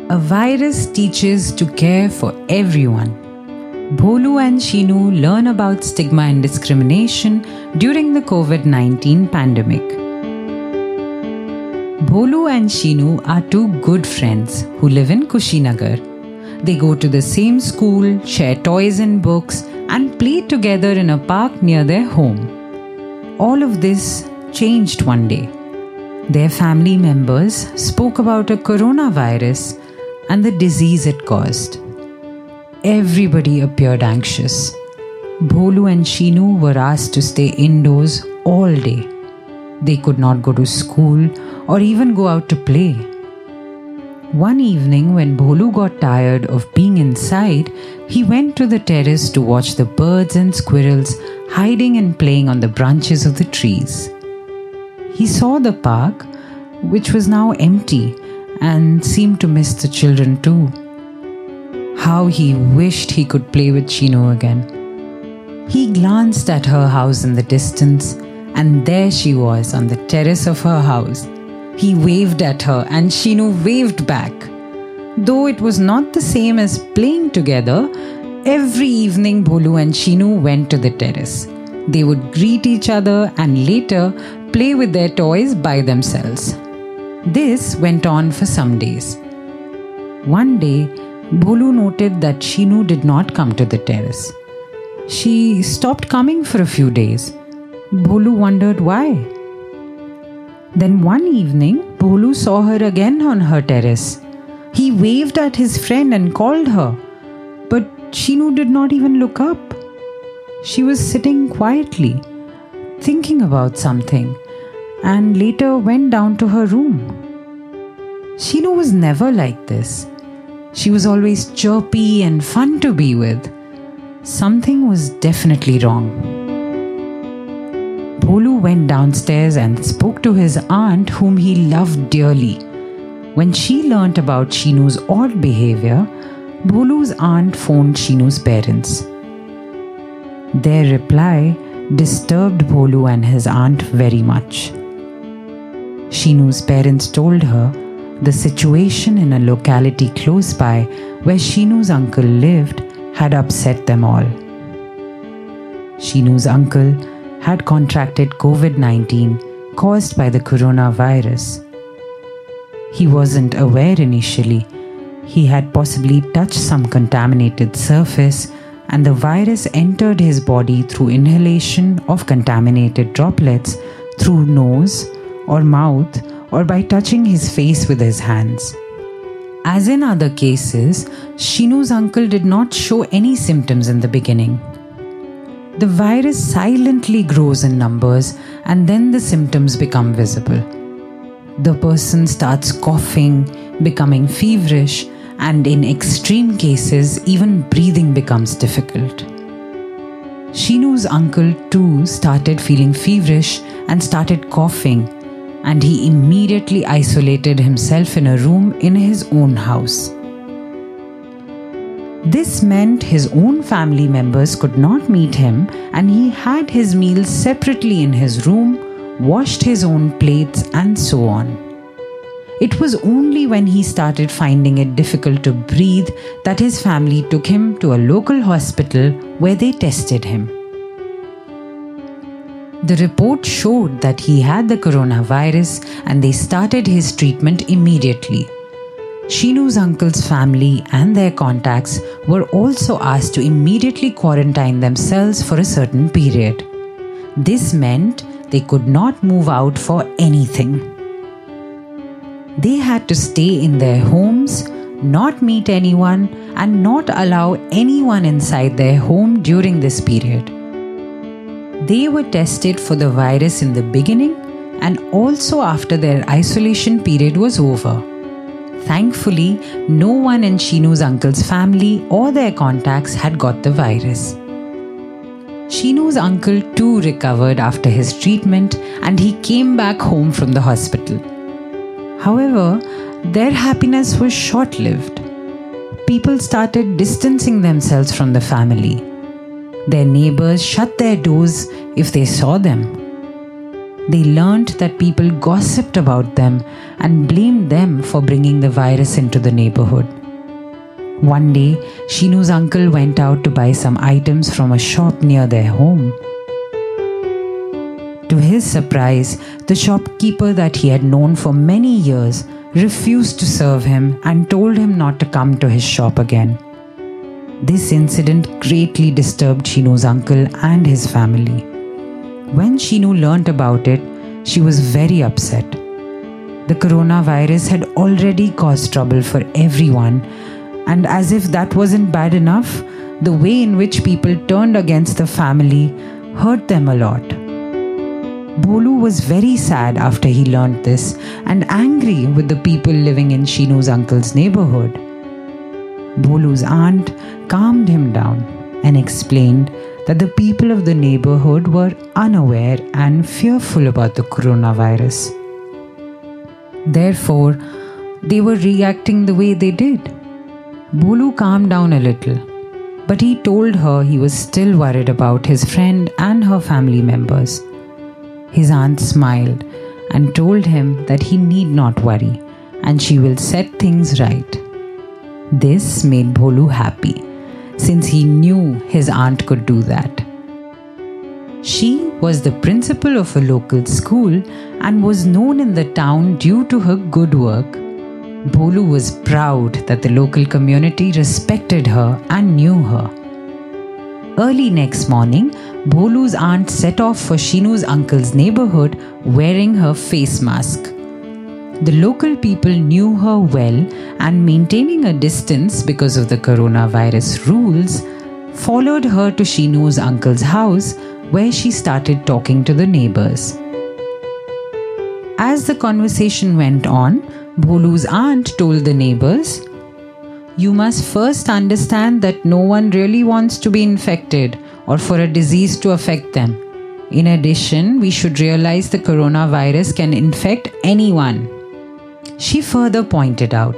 A virus teaches to care for everyone. Bholu and Sheenu learn about stigma and discrimination during the COVID-19 pandemic. Bholu and Sheenu are two good friends who live in Kushinagar. They go to the same school, share toys and books, and play together in a park near their home. All of this changed one day. Their family members spoke about a coronavirus and the disease it caused. Everybody appeared anxious. Bholu and Sheenu were asked to stay indoors all day. They could not go to school or even go out to play. One evening, when Bholu got tired of being inside, he went to the terrace to watch the birds and squirrels hiding and playing on the branches of the trees. He saw the park, which was now empty, and seemed to miss the children too. How he wished he could play with Sheenu again. He glanced at her house in the distance, and there she was on the terrace of her house. He waved at her and Sheenu waved back. Though it was not the same as playing together, every evening Bholu and Sheenu went to the terrace. They would greet each other and later play with their toys by themselves. This went on for some days. One day, Bholu noted that Sheenu did not come to the terrace. She stopped coming for a few days. Bholu wondered why. Then one evening, Bholu saw her again on her terrace. He waved at his friend and called her, but Sheenu did not even look up. She was sitting quietly, thinking about something, and later went down to her room. Sheenu was never like this. She was always chirpy and fun to be with. Something was definitely wrong. Bholu went downstairs and spoke to his aunt, whom he loved dearly. When she learnt about Sheenu's odd behavior, Bholu's aunt phoned Sheenu's parents. Their reply disturbed Bholu and his aunt very much. Sheenu's parents told her the situation in a locality close by where Sheenu's uncle lived had upset them all. Sheenu's uncle had contracted COVID-19 caused by the coronavirus. He wasn't aware initially. He had possibly touched some contaminated surface and the virus entered his body through inhalation of contaminated droplets through nose or mouth or by touching his face with his hands. As in other cases, Sheenu's uncle did not show any symptoms in the beginning. The virus silently grows in numbers and then the symptoms become visible. The person starts coughing, becoming feverish, and in extreme cases, even breathing becomes difficult. Sheenu's uncle too started feeling feverish and started coughing, and he immediately isolated himself in a room in his own house. This meant his own family members could not meet him, and he had his meals separately in his room, washed his own plates, and so on. It was only when he started finding it difficult to breathe that his family took him to a local hospital where they tested him. The report showed that he had the coronavirus and they started his treatment immediately. Sheenu's uncle's family and their contacts were also asked to immediately quarantine themselves for a certain period. This meant they could not move out for anything. They had to stay in their homes, not meet anyone, and not allow anyone inside their home during this period. They were tested for the virus in the beginning and also after their isolation period was over. Thankfully, no one in Sheenu's uncle's family or their contacts had got the virus. Sheenu's uncle too recovered after his treatment and he came back home from the hospital. However, their happiness was short-lived. People started distancing themselves from the family. Their neighbors shut their doors if they saw them. They learnt that people gossiped about them and blamed them for bringing the virus into the neighborhood. One day, Shinu's uncle went out to buy some items from a shop near their home. To his surprise, the shopkeeper that he had known for many years refused to serve him and told him not to come to his shop again. This incident greatly disturbed Shinu's uncle and his family. When Shinu learnt about it, she was very upset. The coronavirus had already caused trouble for everyone, and as if that wasn't bad enough, the way in which people turned against the family hurt them a lot. Bholu was very sad after he learnt this and angry with the people living in Shinu's uncle's neighborhood. Bholu's aunt calmed him down and explained that the people of the neighborhood were unaware and fearful about the coronavirus. Therefore, they were reacting the way they did. Bholu calmed down a little, but he told her he was still worried about his friend and her family members. His aunt smiled and told him that he need not worry and she will set things right. This made Bholu happy, since he knew his aunt could do that. She was the principal of a local school and was known in the town due to her good work. Bholu was proud that the local community respected her and knew her. Early next morning, Bholu's aunt set off for Shinu's uncle's neighborhood wearing her face mask. The local people knew her well, and maintaining a distance because of the coronavirus rules, followed her to Shinu's uncle's house, where she started talking to the neighbors. As the conversation went on, Bholu's aunt told the neighbors, "You must first understand that no one really wants to be infected or for a disease to affect them. In addition, we should realize the coronavirus can infect anyone." She further pointed out,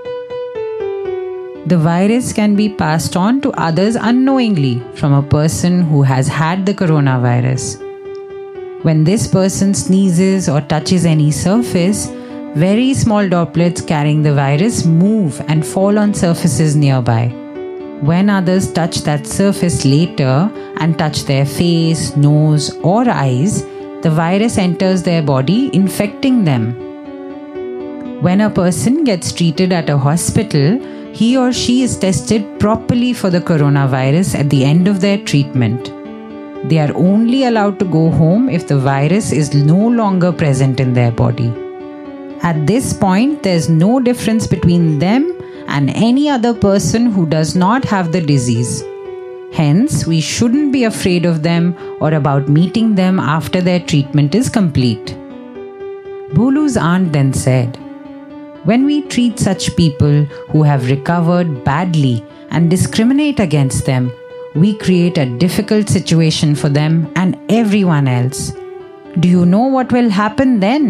"The virus can be passed on to others unknowingly from a person who has had the coronavirus. When this person sneezes or touches any surface, very small droplets carrying the virus move and fall on surfaces nearby. When others touch that surface later and touch their face, nose, or eyes, the virus enters their body, infecting them. When a person gets treated at a hospital, he or she is tested properly for the coronavirus at the end of their treatment. They are only allowed to go home if the virus is no longer present in their body. At this point, there's no difference between them and any other person who does not have the disease. Hence, we shouldn't be afraid of them or about meeting them after their treatment is complete." Bholu's aunt then said, "When we treat such people who have recovered badly and discriminate against them, we create a difficult situation for them and everyone else. Do you know what will happen then?"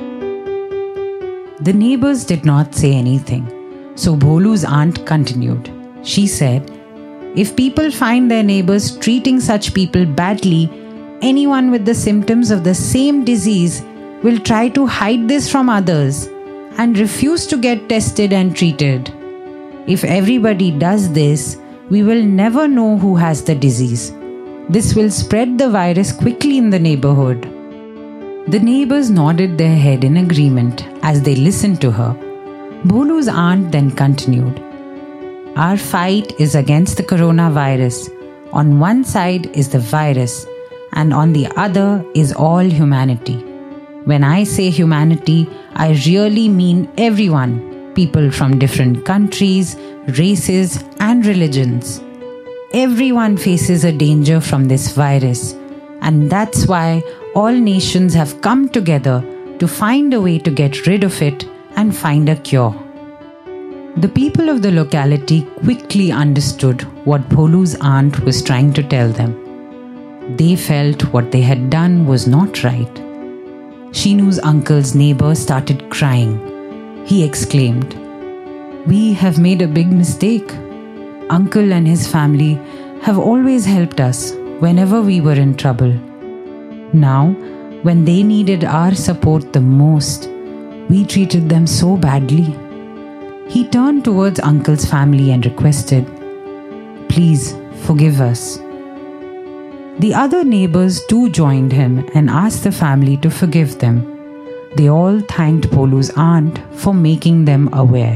The neighbors did not say anything, so Bholu's aunt continued. She said, "If people find their neighbors treating such people badly, anyone with the symptoms of the same disease will try to hide this from others and refuse to get tested and treated. If everybody does this, we will never know who has the disease. This will spread the virus quickly in the neighborhood." The neighbors nodded their head in agreement as they listened to her. Bholu's aunt then continued, "Our fight is against the coronavirus. On one side is the virus, and on the other is all humanity. When I say humanity, I really mean everyone, people from different countries, races, and religions. Everyone faces a danger from this virus, and that's why all nations have come together to find a way to get rid of it and find a cure." The people of the locality quickly understood what Bholu's aunt was trying to tell them. They felt what they had done was not right. Shinu's uncle's neighbor started crying. He exclaimed, "We have made a big mistake. Uncle and his family have always helped us whenever we were in trouble. Now, When they needed our support the most, we treated them so badly. He turned towards Uncle's family and requested, "Please forgive us." The other neighbors too joined him and asked the family to forgive them. They all thanked Bholu's aunt for making them aware.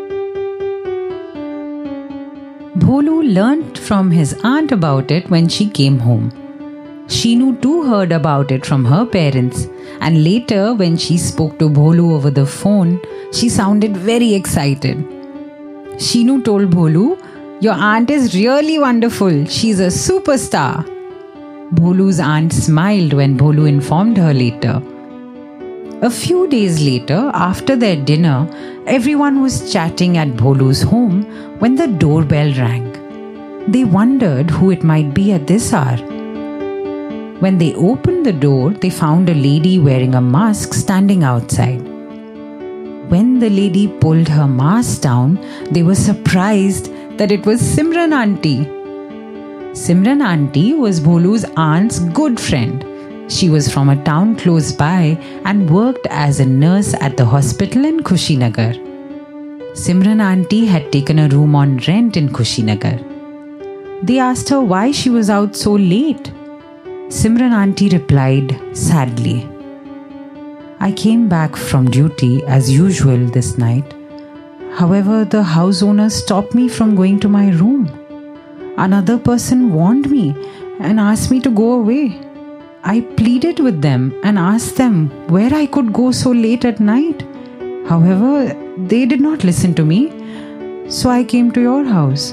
Bholu learnt from his aunt about it when she came home. Sheenu too heard about it from her parents, and later when she spoke to Bholu over the phone, she sounded very excited. Sheenu told Bholu, "Your aunt is really wonderful. She's a superstar." Bholu's aunt smiled when Bholu informed her later. A few days later, after their dinner, everyone was chatting at Bholu's home when the doorbell rang. They wondered who it might be at this hour. When they opened the door, they found a lady wearing a mask standing outside. When the lady pulled her mask down, they were surprised that it was Simran Auntie. Simran Auntie was Bholu's aunt's good friend. She was from a town close by and worked as a nurse at the hospital in Kushinagar. Simran Auntie had taken a room on rent in Kushinagar. They asked her why she was out so late. Simran Auntie replied sadly, "I came back from duty as usual this night. However, the house owner stopped me from going to my room. Another person warned me and asked me to go away. I pleaded with them and asked them where I could go so late at night. However, they did not listen to me, so I came to your house."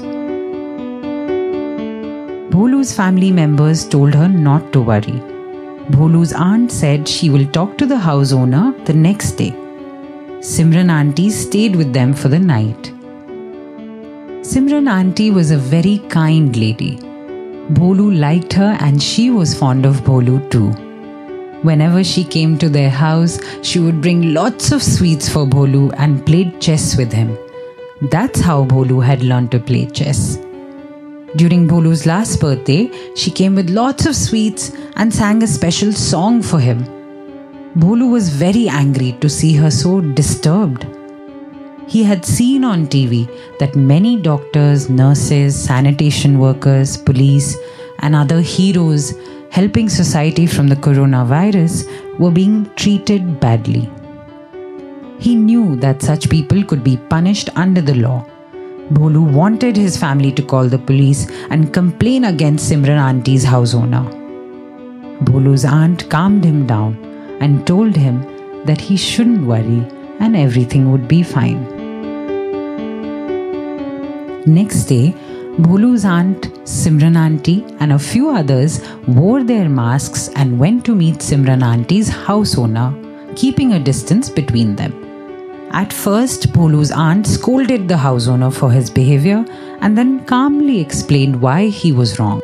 Bholu's family members told her not to worry. Bholu's aunt said she will talk to the house owner the next day. Simran Auntie stayed with them for the night. Simran Auntie was a very kind lady. Bholu liked her and she was fond of Bholu too. Whenever she came to their house, she would bring lots of sweets for Bholu and played chess with him. That's how Bholu had learned to play chess. During Bholu's last birthday, she came with lots of sweets and sang a special song for him. Bholu was very angry to see her so disturbed. He had seen on TV that many doctors, nurses, sanitation workers, police, and other heroes helping society from the coronavirus were being treated badly. He knew that such people could be punished under the law. Bholu wanted his family to call the police and complain against Simran Auntie's house owner. Bholu's aunt calmed him down and told him that he shouldn't worry and everything would be fine. Next day, Bholu's aunt, Simran Auntie, and a few others wore their masks and went to meet Simran Auntie's house owner, keeping a distance between them. At first, Bholu's aunt scolded the house owner for his behavior and then calmly explained why he was wrong.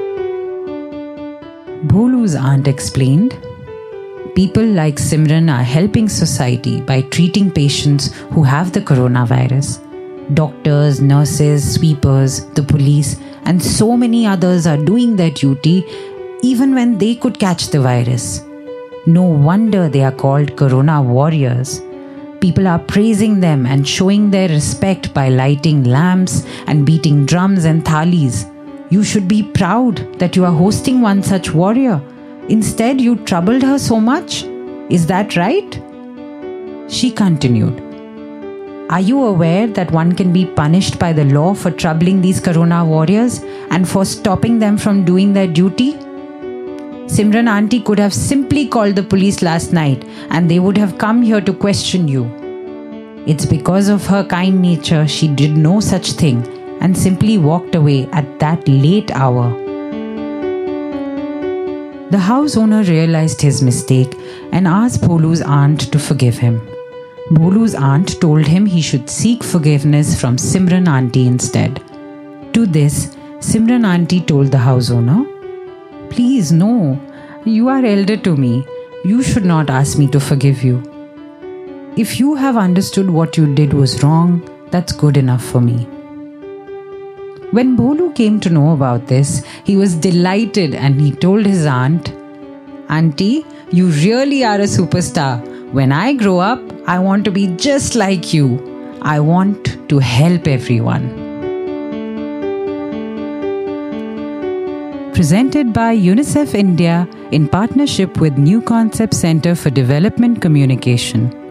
Bholu's aunt explained, "People like Simran are helping society by treating patients who have the coronavirus. Doctors, nurses, sweepers, the police, and so many others are doing their duty even when they could catch the virus. No wonder they are called Corona Warriors. People are praising them and showing their respect by lighting lamps and beating drums and thalis. You should be proud that you are hosting one such warrior. Instead, you troubled her so much. Is that right?" She continued, "Are you aware that one can be punished by the law for troubling these Corona warriors and for stopping them from doing their duty? Simran Auntie could have simply called the police last night and they would have come here to question you. It's because of her kind nature she did no such thing and simply walked away at that late hour." The house owner realized his mistake and asked Bholu's aunt to forgive him. Bholu's aunt told him he should seek forgiveness from Simran Auntie instead. To this, Simran Auntie told the house owner, "Please, no. You are elder to me. You should not ask me to forgive you. If you have understood what you did was wrong, that's good enough for me." When Bholu came to know about this, he was delighted and he told his aunt, "Auntie, You really are a superstar. When I grow up, I want to be just like you. I want to help everyone. Presented by UNICEF India in partnership with New Concept Center for Development Communication.